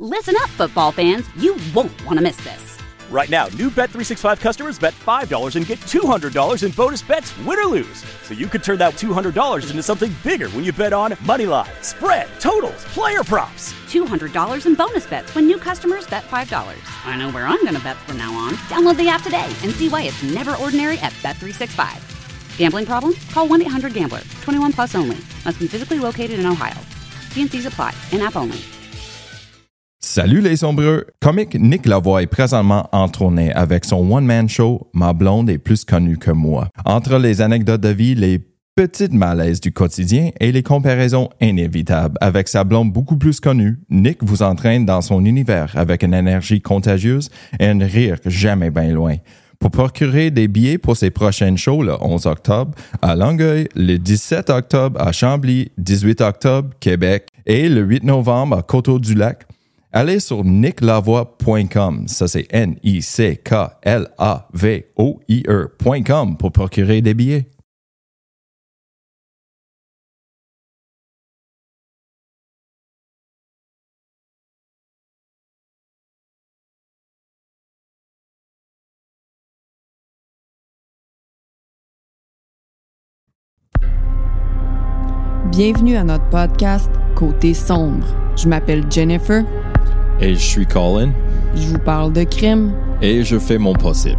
Listen up, football fans. You won't want to miss this. Right now, new Bet365 customers bet $5 and get $200 in bonus bets, win or lose. So you could turn that $200 into something bigger when you bet on moneyline, spread, totals, player props. $200 in bonus bets when new customers bet $5. I know where I'm going to bet from now on. Download the app today and see why it's never ordinary at Bet365. Gambling problem? Call 1-800-GAMBLER. 21 plus only. Must be physically located in Ohio. T&Cs apply. In-app only. Salut les sombreux! Comique Nick Lavoie est présentement en tournée avec son one-man show « Ma blonde est plus connue que moi ». Entre les anecdotes de vie, les petites malaises du quotidien et les comparaisons inévitables avec sa blonde beaucoup plus connue, Nick vous entraîne dans son univers avec une énergie contagieuse et un rire jamais bien loin. Pour procurer des billets pour ses prochaines shows le 11 octobre à Longueuil, le 17 octobre à Chambly, 18 octobre Québec et le 8 novembre à Coteau-du-Lac, allez sur nicklavoie.com, ça c'est NICKLAVOIE.com pour procurer des billets. Bienvenue à notre podcast Côté sombre. Je m'appelle Jennifer. Et je suis Colin. Je vous parle de crime. Et je fais mon possible.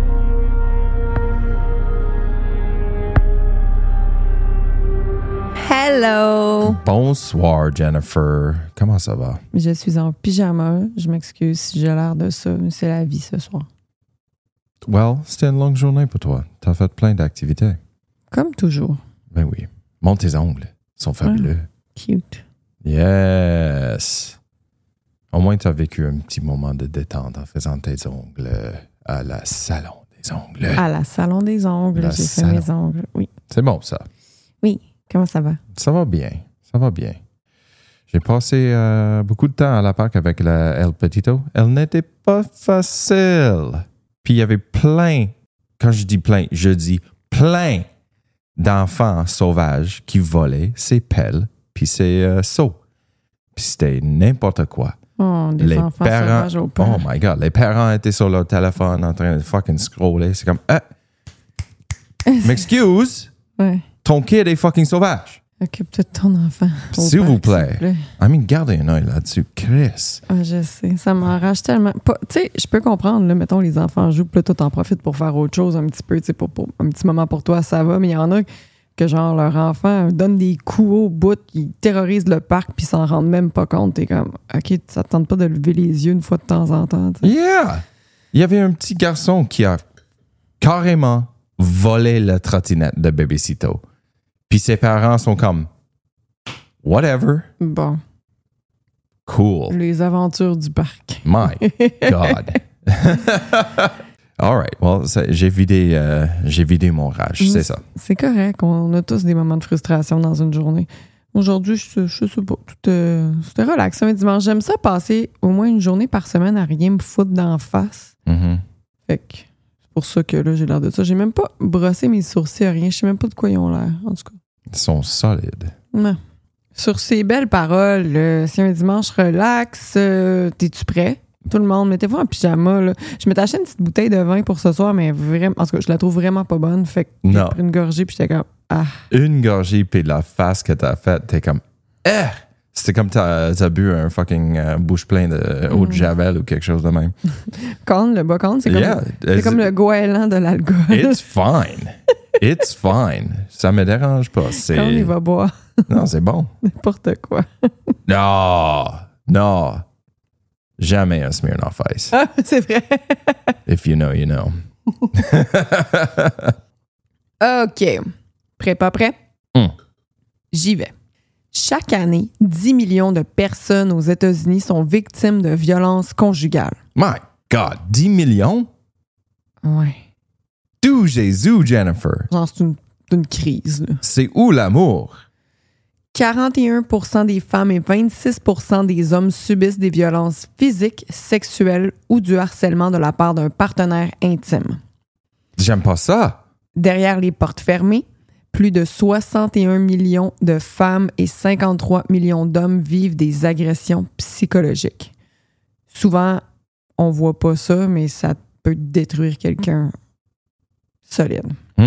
Hello! Bonsoir Jennifer, comment ça va? Je suis en pyjama. Je m'excuse si j'ai l'air de ça, mais c'est la vie ce soir. Well, c'était une longue journée pour toi. T'as fait plein d'activités. Comme toujours. Ben oui. Monte tes ongles. Ils sont fabuleux. Cute. Yes! Au moins, tu as vécu un petit moment de détente en faisant tes ongles à la salon des ongles. À la salon des ongles, j'ai fait mes ongles, oui. C'est bon, ça. Oui. Comment ça va? Ça va bien. Ça va bien. J'ai passé beaucoup de temps à la parc avec la El Petito. Elle n'était pas facile. Puis il y avait plein, quand je dis plein, je dis plein d'enfants sauvages qui volaient ses pelles puis ses seaux. Puis c'était n'importe quoi. Oh, des enfants sauvages au père. Oh my God, les parents étaient sur leur téléphone en train de fucking scroller. C'est comme, m'excuse, ouais. Ton kid est fucking sauvage. Occupe-toi de ton enfant. S'il vous plaît. I mean, gardez un œil là-dessus. Chris. Ah, je sais, ça m'enrage tellement. Tu sais, je peux comprendre, là, mettons, les enfants jouent, puis là, toi, t'en profites pour faire autre chose un petit peu, tu sais, pour un petit moment pour toi, ça va, mais il y en a que, genre, leur enfant donne des coups au bout, ils terrorisent le parc, puis ils s'en rendent même pas compte. T'es comme, OK, ça te tente pas de lever les yeux une fois de temps en temps, tu sais. Yeah! Il y avait un petit garçon qui a carrément volé la trottinette de Bébécito. Puis ses parents sont comme, whatever. Bon. Cool. Les aventures du parc. My God. All right. Well, j'ai vidé mon rage, c'est ça. C'est correct. On a tous des moments de frustration dans une journée. Aujourd'hui, je sais pas. C'était relax. Un dimanche. J'aime ça passer au moins une journée par semaine à rien me foutre d'en face. Mm-hmm. Fait que c'est pour ça que là, j'ai l'air de ça. J'ai même pas brossé mes sourcils à rien. Je sais même pas de quoi ils ont l'air, en tout cas. Ils sont solides. Non. Sur ces belles paroles, si un dimanche relax, t'es-tu prêt? Tout le monde, mettez-vous en pyjama. Là. Je m'étais acheté une petite bouteille de vin pour ce soir, mais vraiment, en tout cas, je la trouve vraiment pas bonne. Fait que j'ai pris une gorgée, puis j'étais comme, Une gorgée, puis la face que t'as faite, t'es comme, C'était comme t'as bu un fucking bouche plein d'eau de Javel ou quelque chose de même. Corne, le bas corne, c'est comme le goéland de l'alcool. It's fine. It's fine. Ça me dérange pas. Corne, il va boire. Non, c'est bon. N'importe quoi. Non. Jamais un Smirnoff Ice. Ah, c'est vrai. If you know, you know. OK. Prêt, pas prêt? J'y vais. Chaque année, 10 millions de personnes aux États-Unis sont victimes de violences conjugales. My God, 10 millions? Ouais. D'où Jésus, Jennifer? Genre, c'est une crise, là. C'est où l'amour? 41% des femmes et 26% des hommes subissent des violences physiques, sexuelles ou du harcèlement de la part d'un partenaire intime. J'aime pas ça. Derrière les portes fermées, plus de 61 millions de femmes et 53 millions d'hommes vivent des agressions psychologiques. souvent, on voit pas ça, mais ça peut détruire quelqu'un solide.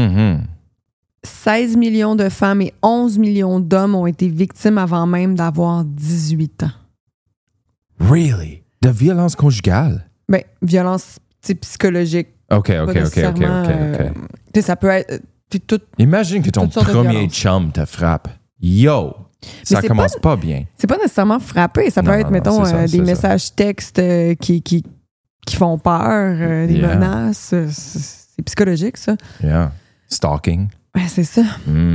16 millions de femmes et 11 millions d'hommes ont été victimes avant même d'avoir 18 ans. Really? De violence conjugale? Ben, violence psychologique. OK. Ça peut être tout. Imagine que ton toutes sortes de premier violences. chum te frappe. Yo! Ça c'est commence pas bien. C'est pas nécessairement frapper. Ça peut Non, être, non, mettons, c'est ça, des c'est messages textes qui font peur, des menaces. C'est psychologique, ça. Yeah. Stalking. Ouais, c'est ça.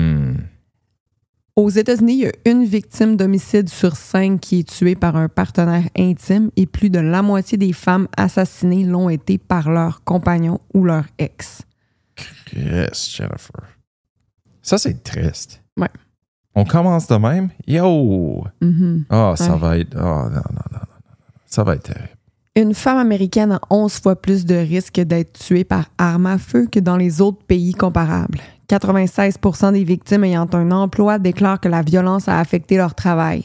Aux États-Unis, il y a une victime d'homicide sur 5 qui est tuée par un partenaire intime et plus de la moitié des femmes assassinées l'ont été par leur compagnon ou leur ex. Yes, Jennifer. Ça, c'est triste. Ouais. On commence de même? Yo! Ça va être... Oh, non. Ça va être terrible. Une femme américaine a 11 fois plus de risque d'être tuée par arme à feu que dans les autres pays comparables. 96% des victimes ayant un emploi déclarent que la violence a affecté leur travail.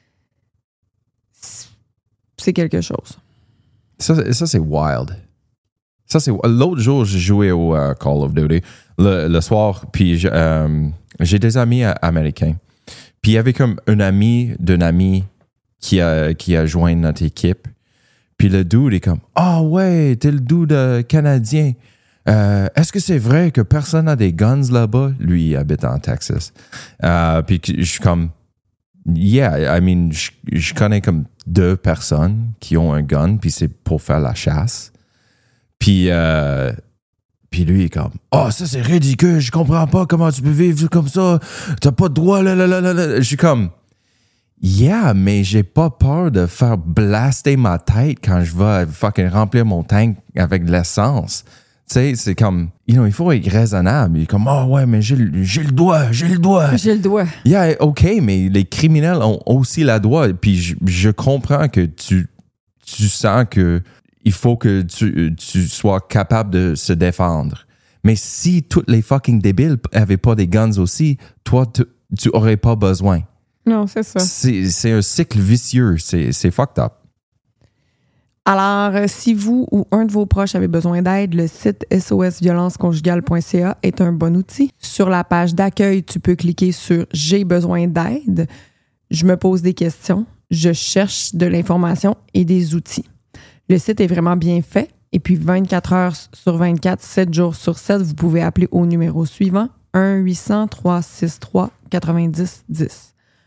C'est quelque chose. Ça c'est wild. L'autre jour, j'ai joué au Call of Duty le soir, puis j'ai des amis américains. Puis il y avait comme un ami d'un ami qui a joint notre équipe. Puis le dude est comme « Ah ouais, t'es le dude canadien. Est-ce que c'est vrai que personne n'a des guns là-bas? » Lui, il habite en Texas. Puis je suis comme « Yeah, I mean, je connais comme 2 personnes qui ont un gun, puis c'est pour faire la chasse. » Puis lui, il est comme « Oh, ça c'est ridicule, je comprends pas comment tu peux vivre comme ça. T'as pas de droit, là. » Je suis comme Yeah, mais j'ai pas peur de faire blaster ma tête quand je vais fucking remplir mon tank avec de l'essence. Tu sais, c'est comme, il faut être raisonnable. Il est comme, oh ouais, mais j'ai le doigt. J'ai le doigt. Yeah, OK, mais les criminels ont aussi la doigt. Puis je comprends que tu sens que il faut que tu sois capable de se défendre. Mais si tous les fucking débiles avaient pas des guns aussi, toi, tu aurais pas besoin. Non, c'est ça. C'est un cycle vicieux. C'est fucked up. Alors, si vous ou un de vos proches avez besoin d'aide, le site sosviolenceconjugale.ca est un bon outil. Sur la page d'accueil, tu peux cliquer sur « J'ai besoin d'aide ». Je me pose des questions, je cherche de l'information et des outils. Le site est vraiment bien fait. Et puis, 24 heures sur 24, 7 jours sur 7, vous pouvez appeler au numéro suivant, 1-800-363-9010.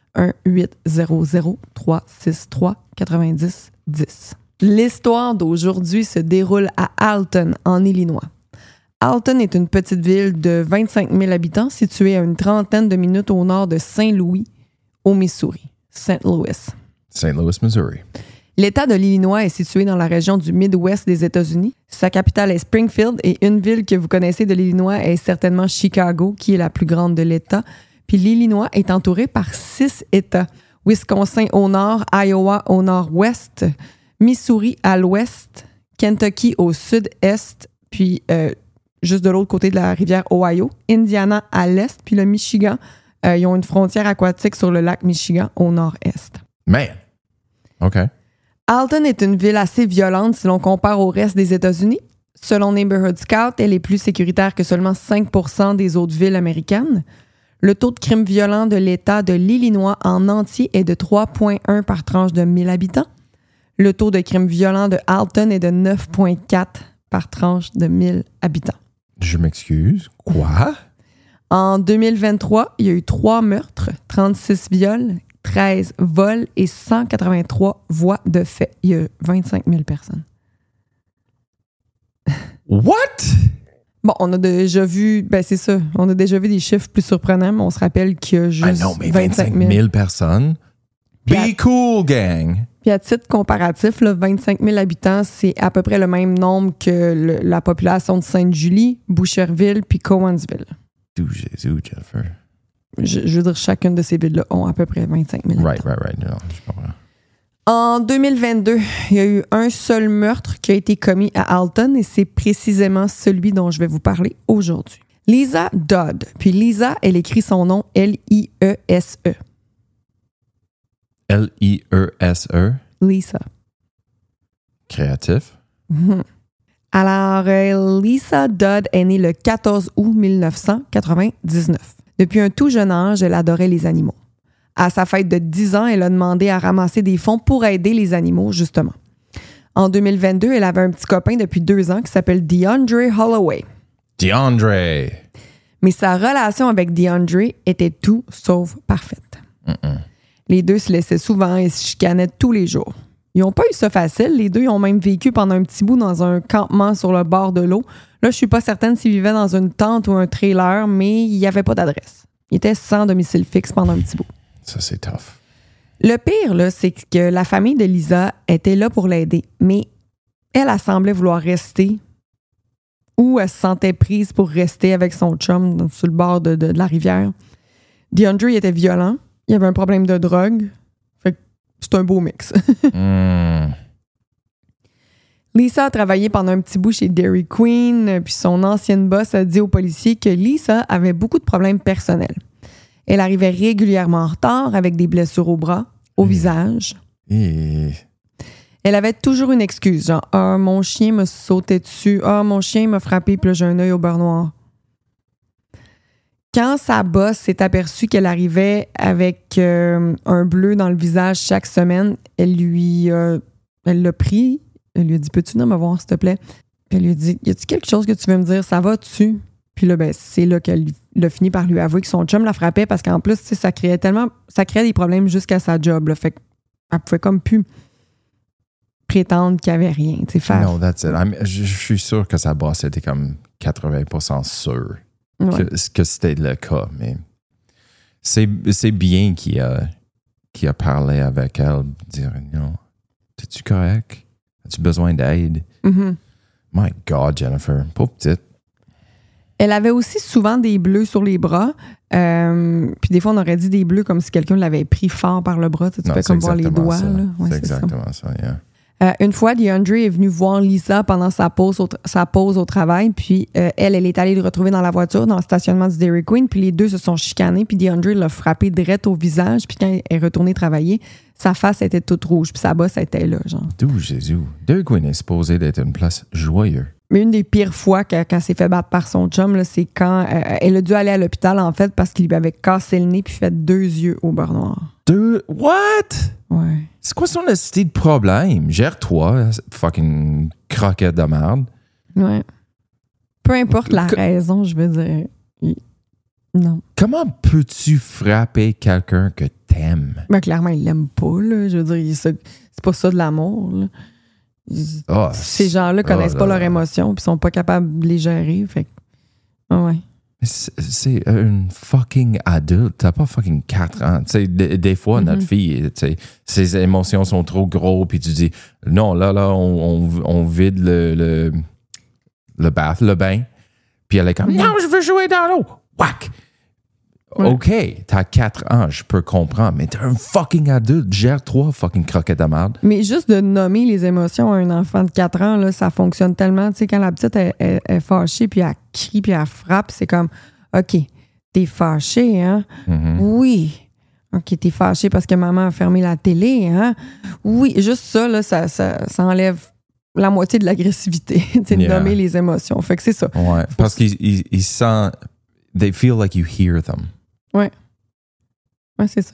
1-800-363-9010. L'histoire d'aujourd'hui se déroule à Alton, en Illinois. Alton est une petite ville de 25 000 habitants située à une trentaine de minutes au nord de Saint-Louis, au Missouri. St. Louis, Missouri. L'État de l'Illinois est situé dans la région du Midwest des États-Unis. Sa capitale est Springfield et une ville que vous connaissez de l'Illinois est certainement Chicago, qui est la plus grande de l'État. Puis l'Illinois est entouré par 6 États. Wisconsin au nord, Iowa au nord-ouest, Missouri à l'ouest, Kentucky au sud-est, puis juste de l'autre côté de la rivière Ohio, Indiana à l'est, puis le Michigan. Ils ont une frontière aquatique sur le lac Michigan au nord-est. Man! OK. Alton est une ville assez violente si l'on compare au reste des États-Unis. Selon Neighborhood Scout, elle est plus sécuritaire que seulement 5% des autres villes américaines. Le taux de crime violent de l'État de l'Illinois en entier est de 3,1 par tranche de 1000 habitants. Le taux de crime violent de Alton est de 9,4 par tranche de 1000 habitants. Je m'excuse. Quoi? En 2023, il y a eu 3 meurtres, 36 viols, 13 vols et 183 voies de fait. Il y a 25 000 personnes. What? Bon, on a déjà vu, c'est ça, on a déjà vu des chiffres plus surprenants, mais on se rappelle qu'il y a juste mais 25 000 personnes. Be cool, gang! Puis à titre comparatif, là, 25 000 habitants, c'est à peu près le même nombre que la population de Sainte-Julie, Boucherville puis Cowansville. D'où Jésus, Jennifer? Je veux dire, chacune de ces villes-là ont à peu près 25 000 habitants. Right. Non, je comprends. En 2022, il y a eu un seul meurtre qui a été commis à Alton et c'est précisément celui dont je vais vous parler aujourd'hui. Lisa Dodd. Puis Lisa, elle écrit son nom L-I-E-S-E. L-I-E-S-E? Lisa. Créatif. Alors, Lisa Dodd est née le 14 août 1999. Depuis un tout jeune âge, elle adorait les animaux. À sa fête de 10 ans, elle a demandé à ramasser des fonds pour aider les animaux, justement. En 2022, elle avait un petit copain depuis 2 ans qui s'appelle DeAndre Holloway. DeAndre! Mais sa relation avec DeAndre était tout sauf parfaite. Les deux se laissaient souvent et se chicanaient tous les jours. Ils n'ont pas eu ça facile. Les deux ils ont même vécu pendant un petit bout dans un campement sur le bord de l'eau. Là, je suis pas certaine s'ils vivaient dans une tente ou un trailer, mais il n'y avait pas d'adresse. Ils étaient sans domicile fixe pendant un petit bout. Ça, c'est tough. Le pire, là, c'est que la famille de Lisa était là pour l'aider, mais elle semblait vouloir rester ou elle se sentait prise pour rester avec son chum sur le bord de la rivière. DeAndre, il était violent. Il avait un problème de drogue. Fait que c'est un beau mix. Lisa a travaillé pendant un petit bout chez Dairy Queen, puis son ancienne boss a dit aux policiers que Lisa avait beaucoup de problèmes personnels. Elle arrivait régulièrement en retard avec des blessures au bras, au visage. Elle avait toujours une excuse, genre « Ah, mon chien m'a sauté dessus. Ah, mon chien m'a frappé, puis là, j'ai un œil au beurre noir. » Quand sa boss s'est aperçue qu'elle arrivait avec un bleu dans le visage chaque semaine, elle l'a pris. Elle lui a dit « Peux-tu venir me voir, s'il te plaît? » Puis elle lui a dit « Y a-tu quelque chose que tu veux me dire? Ça va-tu? » Puis là, c'est là qu'elle a fini par lui avouer que son chum la frappait parce qu'en plus, ça créait des problèmes jusqu'à sa job. Là, fait qu'elle pouvait comme plus prétendre qu'il n'y avait rien. No, that's it. Je suis sûr que sa boss était comme 80% sûr que c'était le cas. Mais c'est bien qu'il a parlé avec elle, dire non, es-tu correct? As-tu besoin d'aide? My God, Jennifer, pauvre petite. Elle avait aussi souvent des bleus sur les bras. Puis des fois, on aurait dit des bleus comme si quelqu'un l'avait pris fort par le bras. Tu peux comme voir les doigts. Là. Ouais, c'est exactement ça, yeah. Une fois, DeAndre est venu voir Lisa pendant sa pause au travail. Puis elle est allée le retrouver dans la voiture, dans le stationnement du Dairy Queen. Puis les deux se sont chicanés. Puis DeAndre l'a frappé direct au visage. Puis quand elle est retournée travailler, sa face était toute rouge. Puis sa bosse était là, genre. D'où Jésus. Dairy Queen est supposé d'être une place joyeuse. Mais une des pires fois qu'elle s'est fait battre par son chum, là, c'est quand elle a dû aller à l'hôpital, en fait, parce qu'il lui avait cassé le nez puis fait 2 yeux au beurre noir. What? Ouais. C'est quoi son style de problème? Gère-toi, fucking croquette de merde. Ouais. Peu importe la raison, je veux dire. Non. Comment peux-tu frapper quelqu'un que t'aimes? Ben, clairement, il l'aime pas, là. Je veux dire, c'est pas ça de l'amour, là. Ces gens-là connaissent pas leurs émotions puis sont pas capables de les gérer. Fait ouais. C'est une fucking adulte. T'as pas fucking 4 ans. T'sais, des fois, notre fille, ses émotions sont trop gros puis tu dis non, là, on vide le bain. Puis elle est comme non, je veux jouer dans l'eau. Whack! Ouais. OK, t'as 4 ans, je peux comprendre, mais t'es un fucking adulte, gère-toi, fucking croquette de merde. Mais juste de nommer les émotions à un enfant de 4 ans, là, ça fonctionne tellement. Tu sais, quand la petite est fâchée, puis elle crie, puis elle frappe, c'est comme, OK, t'es fâchée, hein? Oui. OK, t'es fâchée parce que maman a fermé la télé, hein? Oui, juste ça, là, ça enlève la moitié de l'agressivité, de nommer les émotions. Fait que c'est ça. Ouais, parce qu'ils sentent, they feel like you hear them. Ouais. Ouais, c'est ça.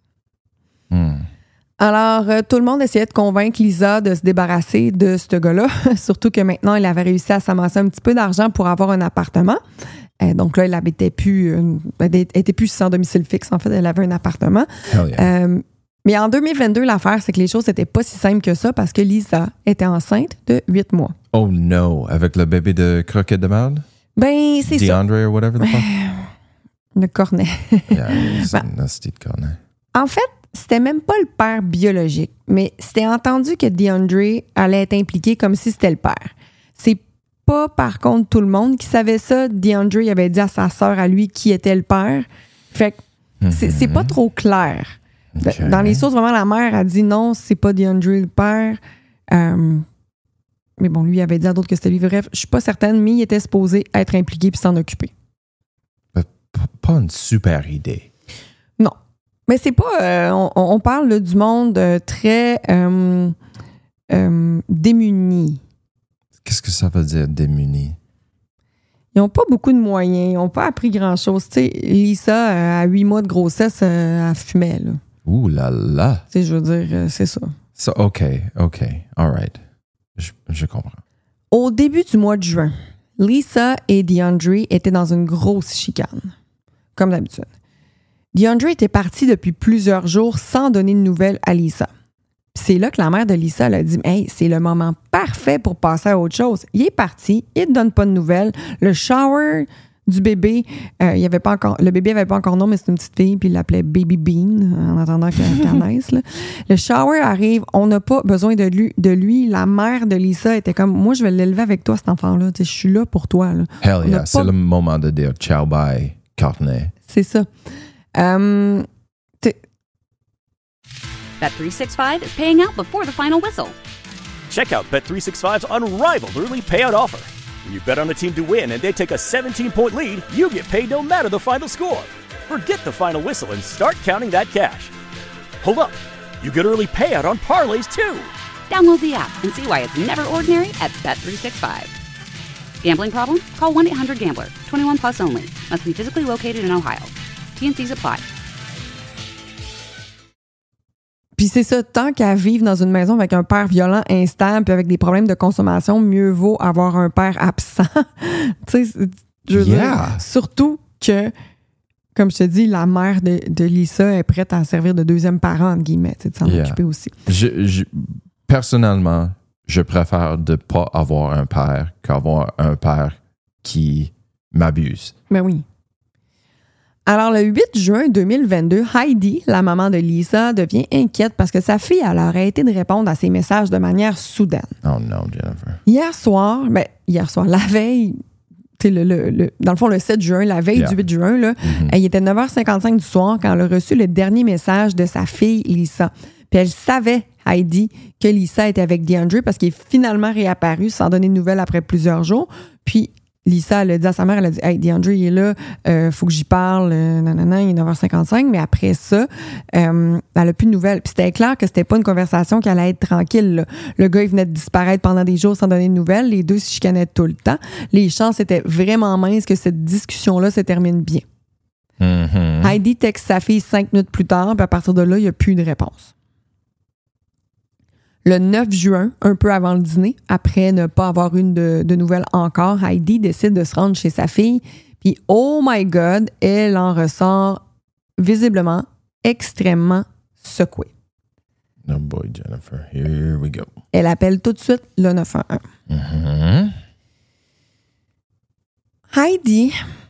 Alors, tout le monde essayait de convaincre Lisa de se débarrasser de ce gars-là, surtout que maintenant, elle avait réussi à s'amasser un petit peu d'argent pour avoir un appartement. Donc là, elle était plus sans domicile fixe, en fait, elle avait un appartement. Yeah. Mais en 2022, l'affaire, c'est que les choses n'étaient pas si simples que ça parce que Lisa était enceinte de 8 mois. Oh no, avec le bébé de croquette de merde? Ben, c'est ça. DeAndre or whatever the fuck? Le cornet. Yeah, c'est un nasty de cornet. En fait, c'était même pas le père biologique, mais c'était entendu que DeAndre allait être impliqué comme si c'était le père. C'est pas, par contre, tout le monde qui savait ça. DeAndre il avait dit à sa sœur, à lui, qui était le père. Fait que c'est pas trop clair. Okay. Dans les sources, vraiment, la mère a dit non, c'est pas DeAndre le père. Mais bon, lui, il avait dit à d'autres que c'était lui. Bref, je suis pas certaine, mais il était supposé être impliqué puis s'en occuper. Pas une super idée. Non. Mais c'est pas... on parle là, du monde très démunis. Qu'est-ce que ça veut dire, démunis? Ils n'ont pas beaucoup de moyens. Ils n'ont pas appris grand-chose. Tu sais, Lisa, à 8 mois de grossesse, elle fumait, là. Ouh là là! Tu sais, je veux dire, c'est ça. OK. All right. Je comprends. Au début du mois de juin, Lisa et DeAndre étaient dans une grosse chicane, comme d'habitude. DeAndre était parti depuis plusieurs jours sans donner de nouvelles à Lisa. Puis c'est là que la mère de Lisa elle a dit « Hey, c'est le moment parfait pour passer à autre chose. » Il est parti, il ne donne pas de nouvelles. Le shower du bébé, il avait pas encore, le bébé n'avait pas encore nom, mais c'est une petite fille, puis il l'appelait Baby Bean en attendant qu'elle naisse. Là. Le shower arrive, on n'a pas besoin de lui. La mère de Lisa était comme « Moi, je vais l'élever avec toi, cet enfant-là. Je suis là pour toi. » Là. Hell yeah, c'est le moment de dire « Ciao, bye, Courtney ». C'est ça. Bet365 is paying out before the final whistle. Check out Bet365's unrivaled early payout offer. When you bet on a team to win and they take a 17-point lead, you get paid no matter the final score. Forget the final whistle and start counting that cash. Hold up. You get early payout on parlays too. Download the app and see why it's never ordinary at Bet365. Gambling problem? Call 1-800-GAMBLER. 21 plus only. Must be physically located in Ohio. T&Cs apply. Puis c'est ça, tant qu'à vivre dans une maison avec un père violent, instable, puis avec des problèmes de consommation, mieux vaut avoir un père absent. Tu sais, je veux dire, surtout que, comme je te dis, la mère de Lisa est prête à servir de deuxième parent, entre guillemets, de s'en occuper aussi. Personnellement, je préfère de ne pas avoir un père qu'avoir un père qui m'abuse. Ben oui. Alors, le 8 juin 2022, Heidi, la maman de Lisa, devient inquiète parce que sa fille elle a arrêté de répondre à ses messages de manière soudaine. Oh non, Jennifer. Hier soir, la veille, dans le fond, le 7 juin, la veille du 8 juin, là, il était 9h55 du soir quand elle a reçu le dernier message de sa fille, Lisa. Puis elle savait, Heidi, que Lisa était avec DeAndre parce qu'il est finalement réapparu sans donner de nouvelles après plusieurs jours. Puis Lisa, elle a dit à sa mère, elle a dit « Hey, DeAndre, il est là, faut que j'y parle, nanana, il est 9h55. » Mais après ça, elle n'a plus de nouvelles. Puis c'était clair que c'était pas une conversation qui allait être tranquille. Là. Le gars, il venait de disparaître pendant des jours sans donner de nouvelles. Les deux se chicanaient tout le temps. Les chances étaient vraiment minces que cette discussion-là se termine bien. Mm-hmm. Heidi texte sa fille 5 minutes plus tard, puis à partir de là, il n'y a plus de réponse. Le 9 juin, un peu avant le dîner, après ne pas avoir eu de nouvelles encore, Heidi décide de se rendre chez sa fille. Puis, oh my God, elle en ressort visiblement extrêmement secouée. Oh boy, Jennifer, here we go. Elle appelle tout de suite le 911. Mm-hmm. Heidi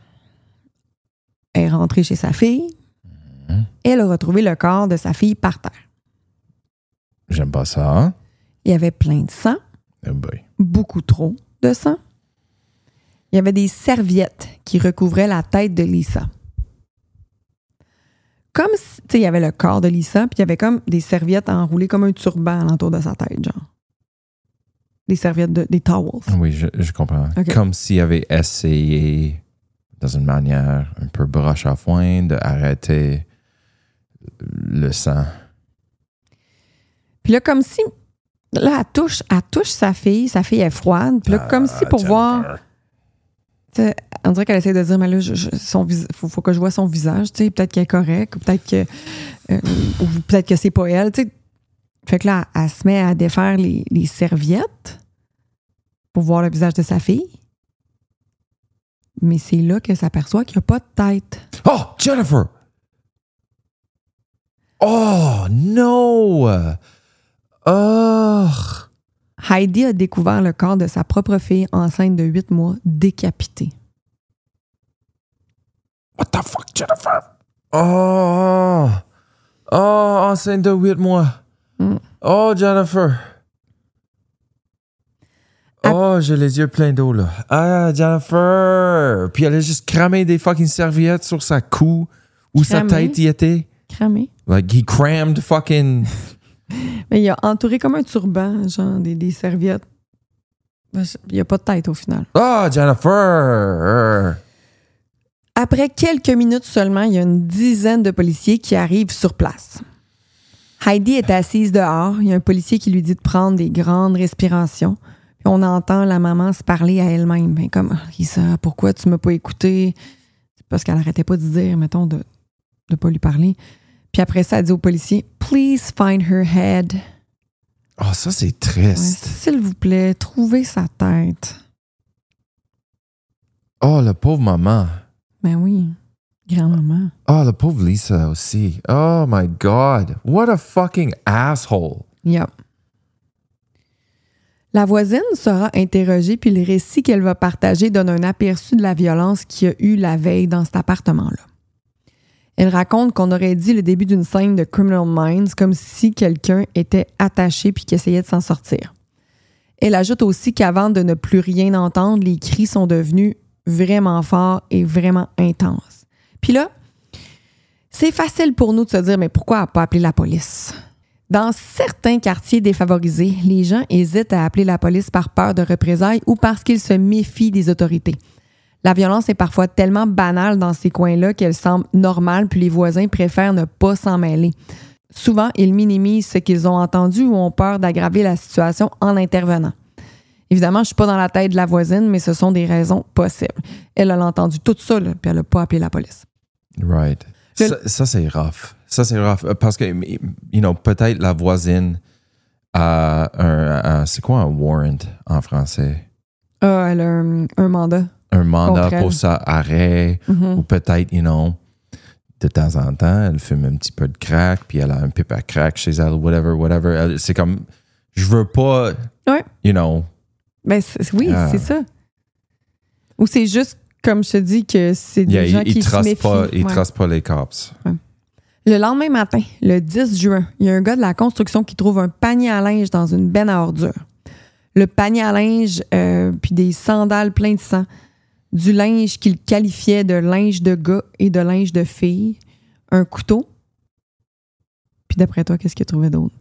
est rentrée chez sa fille. Mm-hmm. Elle a retrouvé le corps de sa fille par terre. J'aime pas ça. Il y avait plein de sang. Oh boy. Beaucoup trop de sang. Il y avait des serviettes qui recouvraient la tête de Lisa. Comme si, tu sais, il y avait le corps de Lisa, puis il y avait comme des serviettes enroulées comme un turban alentour de sa tête, genre. Des serviettes, des towels. Oui, je comprends. Okay. Comme s'il avait essayé, dans une manière un peu broche à foin, d'arrêter le sang. Puis là, comme si... Là, elle touche sa fille est froide. Puis là, comme si pour voir... On dirait qu'elle essaie de dire, mais là, faut que je vois son visage. Peut-être qu'elle est correcte, ou peut-être que c'est pas elle. T'sais. Fait que là, elle se met à défaire les serviettes pour voir le visage de sa fille. Mais c'est là qu'elle s'aperçoit qu'il n'y a pas de tête. Oh, Jennifer! Oh, no! Oh! Heidi a découvert le corps de sa propre fille enceinte de 8 mois, décapitée. What the fuck, Jennifer? Oh! Oh, enceinte de 8 mois. Mm. Oh, Jennifer. Oh, j'ai les yeux pleins d'eau, là. Ah, Jennifer! Puis elle a juste cramé des fucking serviettes sur sa cou où sa tête y était. Cramé? Like, he crammed fucking... Mais il a entouré comme un turban, genre des serviettes. Il n'y a pas de tête au final. Oh, Jennifer! Après quelques minutes seulement, il y a une dizaine de policiers qui arrivent sur place. Heidi est assise dehors. Il y a un policier qui lui dit de prendre des grandes respirations. Puis on entend la maman se parler à elle-même. Ben, comme, Lisa, pourquoi tu m'as pas écouté? C'est parce qu'elle arrêtait pas de dire, mettons, de pas lui parler. Puis après ça, elle dit au policier, « Please find her head. » Oh, ça, c'est triste. Ouais, s'il vous plaît, trouvez sa tête. Oh, la pauvre maman. Ben oui, grand-maman. Oh, la pauvre Lisa aussi. Oh my God. What a fucking asshole. Yep. La voisine sera interrogée, puis le récit qu'elle va partager donne un aperçu de la violence qu'il y a eu la veille dans cet appartement-là. Elle raconte qu'on aurait dit le début d'une scène de Criminal Minds, comme si quelqu'un était attaché puis qu'il essayait de s'en sortir. Elle ajoute aussi qu'avant de ne plus rien entendre, les cris sont devenus vraiment forts et vraiment intenses. Puis là, c'est facile pour nous de se dire, mais pourquoi pas appeler la police? Dans certains quartiers défavorisés, les gens hésitent à appeler la police par peur de représailles ou parce qu'ils se méfient des autorités. La violence est parfois tellement banale dans ces coins-là qu'elle semble normale, puis les voisins préfèrent ne pas s'en mêler. Souvent, ils minimisent ce qu'ils ont entendu ou ont peur d'aggraver la situation en intervenant. Évidemment, je ne suis pas dans la tête de la voisine, mais ce sont des raisons possibles. Elle a entendu tout ça, là, puis elle n'a pas appelé la police. Right. Ça, c'est rough. Ça, c'est rough. Parce que, peut-être la voisine a c'est quoi un warrant en français? Ah, elle a un mandat. Un mandat pour ça, arrêt. Ou peut-être, de temps en temps, elle fume un petit peu de crack, puis elle a un pipe à crack chez elle, whatever. C'est comme, je veux pas, Ben, c'est ça. Ou c'est juste, comme je te dis, que c'est des gens qui se méfient. Ils ne trustent pas les cops. Ouais. Le lendemain matin, le 10 juin, il y a un gars de la construction qui trouve un panier à linge dans une benne à ordures. Le panier à linge, puis des sandales pleines de sang, du linge qu'il qualifiait de linge de gars et de linge de fille, un couteau. Puis d'après toi, qu'est-ce qu'il a trouvé d'autre?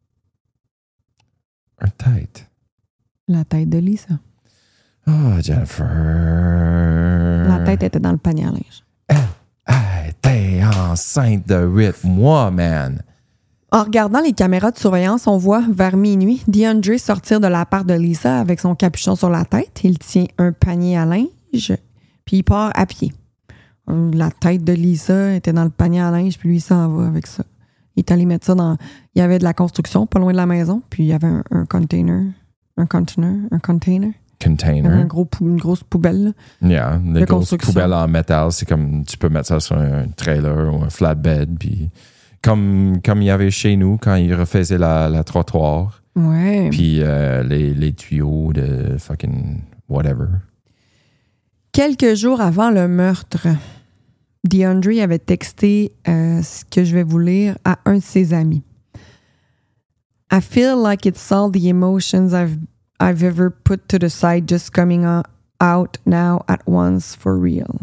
Une tête. La tête de Lisa. Oh, Jennifer. La tête était dans le panier à linge. Elle était enceinte de 8 mois, man. En regardant les caméras de surveillance, on voit vers minuit DeAndre sortir de l'appart de Lisa avec son capuchon sur la tête. Il tient un panier à linge, puis il part à pied. La tête de Lisa était dans le panier à linge, puis lui, il s'en va avec ça. Il est allé mettre ça dans... Il y avait de la construction pas loin de la maison, puis il y avait un container. Un container. Une grosse poubelle. Là, yeah, les grosses poubelles en métal, c'est comme tu peux mettre ça sur un trailer ou un flatbed. Puis comme il y avait chez nous quand ils refaisaient la trottoir. Ouais. Puis les tuyaux de fucking whatever. Quelques jours avant le meurtre, DeAndre avait texté ce que je vais vous lire à un de ses amis. I feel like it's all the emotions I've ever put to the side just coming out now at once for real.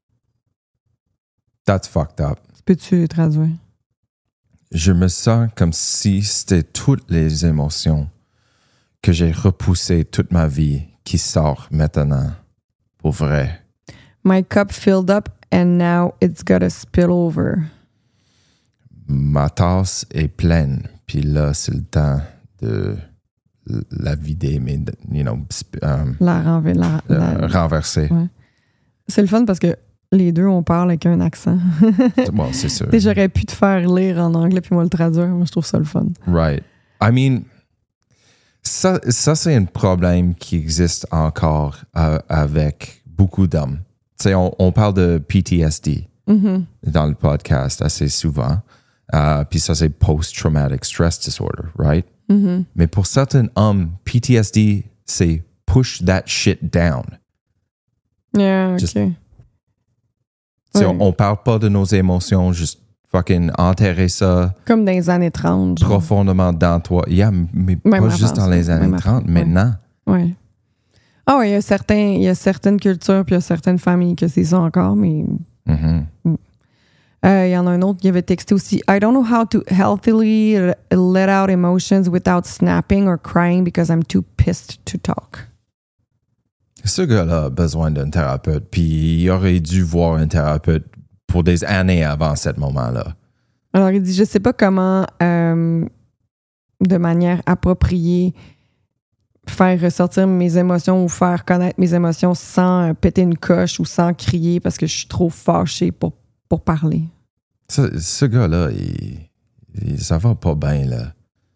That's fucked up. Peux-tu traduire? Je me sens comme si c'était toutes les émotions que j'ai repoussées toute ma vie qui sortent maintenant. Pour vrai. My cup filled up and now it's gotta spill over. Ma tasse est pleine, puis là, c'est le temps de la vider, mais, renverser. Ouais. C'est le fun parce que les deux, on parle avec un accent. Bon, c'est sûr. J'aurais pu te faire lire en anglais puis moi le traduire. Moi, je trouve ça le fun. Right. I mean, ça c'est un problème qui existe encore avec beaucoup d'hommes. Tu sais, on parle de PTSD dans le podcast assez souvent. Puis ça, c'est Post-Traumatic Stress Disorder, right? Mais pour certains hommes, PTSD, c'est push that shit down. Yeah, OK. Ouais. On parle pas de nos émotions, juste fucking enterrer ça. Comme dans les années 30. Genre. Profondément dans toi. Yeah, mais même pas juste dans les années 30, maintenant. Oui. Ah oui, il y a certaines cultures puis il y a certaines familles que c'est ça encore, mais... Il y en a un autre qui avait texté aussi. I don't know how to healthily let out emotions without snapping or crying because I'm too pissed to talk. Ce gars-là a besoin d'un thérapeute, puis il aurait dû voir un thérapeute pour des années avant ce moment-là. Alors, il dit, je sais pas comment, de manière appropriée, faire ressortir mes émotions ou faire connaître mes émotions sans péter une coche ou sans crier parce que je suis trop fâchée pour parler. Ce gars-là, ça va pas bien, là.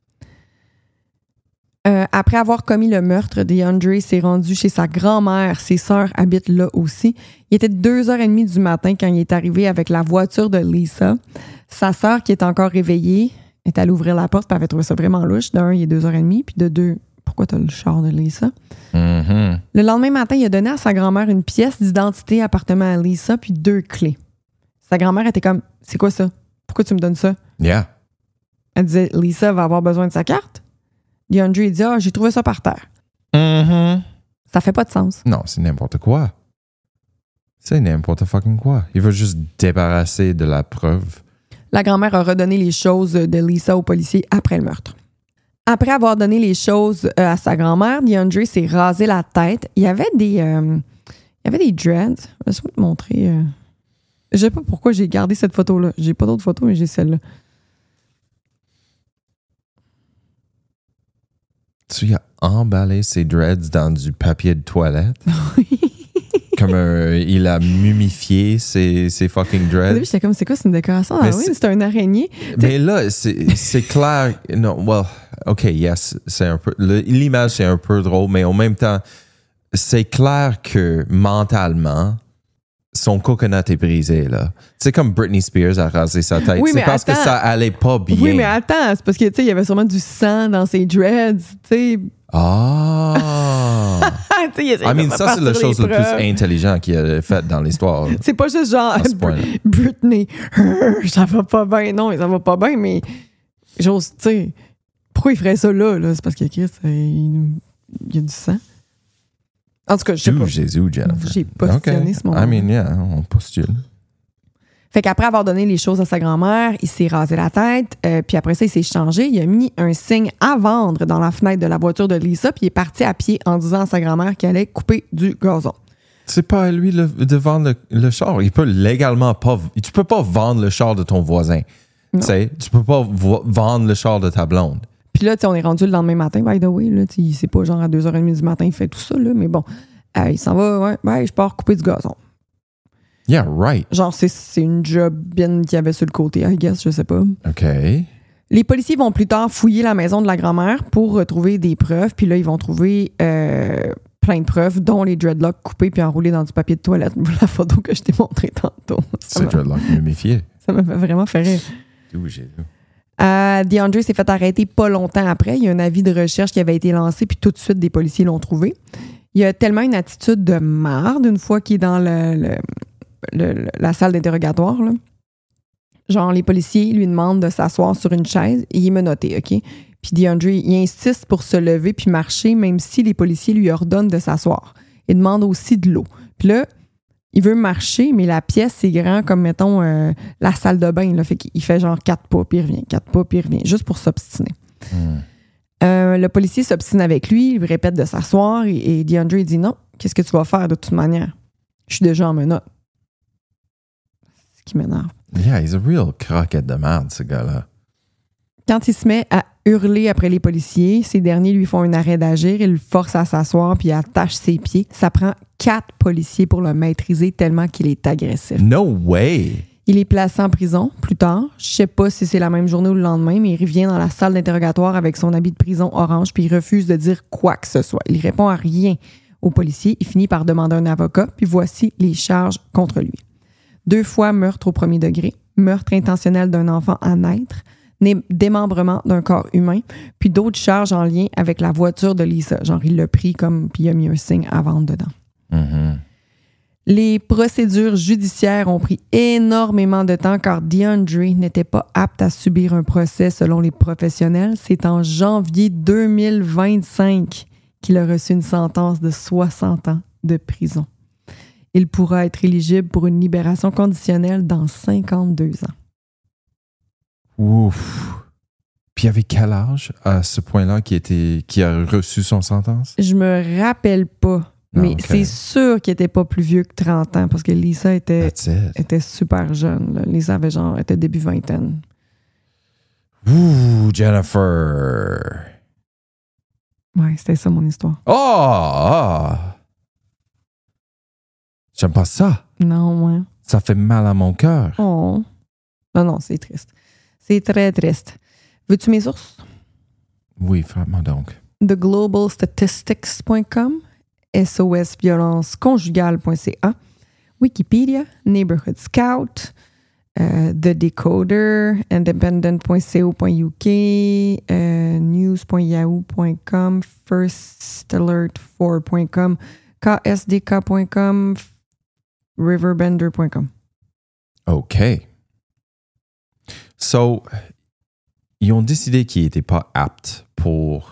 Après avoir commis le meurtre, DeAndre s'est rendu chez sa grand-mère. Ses sœurs habitent là aussi. Il était 2h30 du matin quand il est arrivé avec la voiture de Lisa. Sa sœur, qui est encore réveillée, est allée ouvrir la porte et elle avait trouvé ça vraiment louche. De un, il est 2h30, puis de deux, pourquoi t'as le char de Lisa? Mm-hmm. Le lendemain matin, il a donné à sa grand-mère une pièce d'identité appartenant à Lisa puis 2 clés. Sa grand-mère était comme, c'est quoi ça? Pourquoi tu me donnes ça? Yeah. Elle disait, Lisa va avoir besoin de sa carte. DeAndre, il dit, j'ai trouvé ça par terre. Mm-hmm. Ça fait pas de sens. Non, c'est n'importe quoi. C'est n'importe fucking quoi. Il veut juste débarrasser de la preuve. La grand-mère a redonné les choses de Lisa aux policiers après le meurtre. Après avoir donné les choses à sa grand-mère, DeAndre s'est rasé la tête. Il y avait des dreads. Laisse-moi te montrer. Je sais pas pourquoi j'ai gardé cette photo-là. J'ai pas d'autres photos, mais j'ai celle-là. Tu as emballé ses dreads dans du papier de toilette? Comme il a mumifié ses fucking dreads. Au début, j'étais comme, c'est quoi, c'est une décoration? Mais Ah oui, c'est un araignée. Mais là, c'est clair. Non, well, OK, yes, c'est un peu. L'image, c'est un peu drôle, mais en même temps, c'est clair que mentalement, son coconut est brisé, là. C'est comme Britney Spears a rasé sa tête. Oui, c'est parce que ça allait pas bien. Oui, mais attends, c'est parce que, tu sais, il y avait sûrement du sang dans ses dreads, tu sais. Ah! I mean, ça, c'est la chose la plus intelligente qu'il a faite dans l'histoire. C'est pas juste genre Britney, ça va pas bien. Non, ça va pas bien, mais j'ose, tu sais, pourquoi il ferait ça là? C'est parce qu'il y a du sang. En tout cas, je sais pas. Jésus, Jennifer. J'ai positionné ce moment. I mean, yeah, on postule. Fait qu'après avoir donné les choses à sa grand-mère, il s'est rasé la tête, puis après ça, il s'est changé. Il a mis un signe à vendre dans la fenêtre de la voiture de Lisa, puis il est parti à pied en disant à sa grand-mère qu'il allait couper du gazon. C'est pas à lui de vendre le char. Il peut légalement pas... Tu peux pas vendre le char de ton voisin. Tu peux pas vendre le char de ta blonde. Puis là, on est rendu le lendemain matin, by the way. Là, c'est pas genre à 2h30 du matin, il fait tout ça, là, mais bon. Il s'en va, je pars couper du gazon. Yeah, right. Genre, c'est une job bien qu'il y avait sur le côté, I guess, je sais pas. OK. Les policiers vont plus tard fouiller la maison de la grand-mère pour retrouver des preuves. Puis là, ils vont trouver plein de preuves, dont les dreadlocks coupés puis enroulés dans du papier de toilette. La photo que je t'ai montrée tantôt. C'est dreadlock mumifié. Ça m'a vraiment fait rire. J'ai vu. DeAndre s'est fait arrêter pas longtemps après. Il y a un avis de recherche qui avait été lancé, puis tout de suite, des policiers l'ont trouvé. Il a tellement une attitude de marde une fois qu'il est dans la salle d'interrogatoire. Là. Genre, les policiers lui demandent de s'asseoir sur une chaise et il est menotté, OK? Puis DeAndre, il insiste pour se lever puis marcher, même si les policiers lui ordonnent de s'asseoir. Il demande aussi de l'eau. Puis là, il veut marcher, mais la pièce, c'est grand comme, mettons, la salle de bain. Là. Fait qu'il fait genre 4 pas, puis il revient, 4 pas, puis il revient, juste pour s'obstiner. Le policier s'obstine avec lui, il lui répète de s'asseoir et DeAndre dit non, qu'est-ce que tu vas faire de toute manière? Je suis déjà en menottes. Ce qui m'énerve. Yeah, he's a real croquette de merde, ce gars-là. Quand il se met à hurler après les policiers, ces derniers lui font un arrêt d'agir, ils le forcent à s'asseoir puis attachent ses pieds. Ça prend 4 policiers pour le maîtriser tellement qu'il est agressif. No way! Il est placé en prison plus tard. Je sais pas si c'est la même journée ou le lendemain, mais il revient dans la salle d'interrogatoire avec son habit de prison orange puis il refuse de dire quoi que ce soit. Il répond à rien aux policiers. Il finit par demander un avocat puis voici les charges contre lui. 2 fois meurtre au premier degré, meurtre intentionnel d'un enfant à naître, démembrement d'un corps humain, puis d'autres charges en lien avec la voiture de Lisa. Genre, il l'a pris comme, puis il a mis un signe à vendre dedans. Mm-hmm. Les procédures judiciaires ont pris énormément de temps car DeAndre n'était pas apte à subir un procès selon les professionnels. C'est en janvier 2025 qu'il a reçu une sentence de 60 ans de prison. Il pourra être éligible pour une libération conditionnelle dans 52 ans. Ouf. Puis il avait quel âge à ce point-là qui a reçu son sentence? Je me rappelle pas, mais okay. c'est sûr qu'il était pas plus vieux que 30 ans parce que Lisa était super jeune. Là. Lisa avait était début vingtaine. Ouh, Jennifer. Ouais, c'était ça mon histoire. Oh! J'aime pas ça. Non, ouais. Ça fait mal à mon cœur. Oh. Non, c'est triste. C'est très triste. Veux-tu mes sources? Oui, frappe-moi donc. theglobalstatistics.com, sosviolenceconjugale.ca, Wikipédia, Neighborhood Scout, The Decoder, independent.co.uk, news.yahoo.com, firstalert4.com, ksdk.com, riverbender.com. OK. So, ils ont décidé qu'ils n'étaient pas aptes pour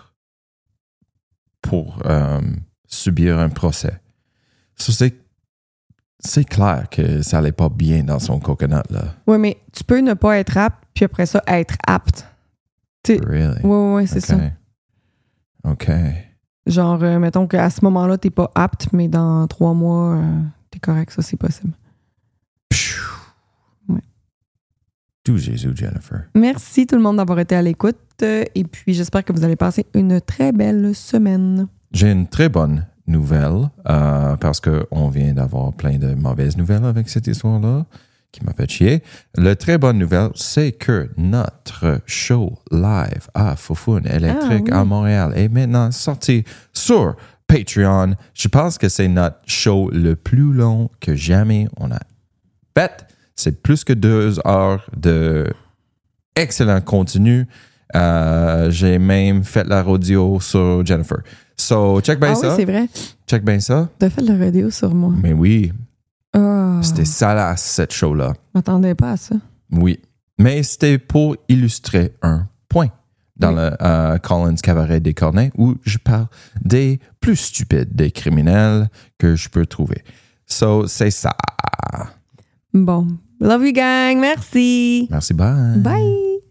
subir un procès. So, c'est clair que ça n'allait pas bien dans son coconut, là. Oui, mais tu peux ne pas être apte, puis après ça, être apte. Really? Oui, c'est ça. OK. Genre, mettons qu'à ce moment-là, t'es pas apte, mais dans 3 mois, t'es correct. Ça, c'est possible. Ouais. Tout Jésus, Jennifer. Merci tout le monde d'avoir été à l'écoute. Et puis, j'espère que vous allez passer une très belle semaine. J'ai une très bonne nouvelle parce qu'on vient d'avoir plein de mauvaises nouvelles avec cette histoire-là qui m'a fait chier. La très bonne nouvelle, c'est que notre show live à Foufoune électrique à Montréal est maintenant sorti sur Patreon. Je pense que c'est notre show le plus long que jamais on a fait. C'est plus que 2 heures de excellent contenu. J'ai même fait la rodeo sur Jennifer. So, check bien ça. Oui, c'est vrai. Check bien ça. T'as fait de la radio sur moi. Mais oui, Oh, c'était salace, cette show-là. je m'attendais pas à ça. Oui. Mais c'était pour illustrer un point dans le Collins Cabaret des Cornets où je parle des plus stupides des criminels que je peux trouver. So, c'est ça. Bon. Love you, gang. Merci. Merci, bye. Bye.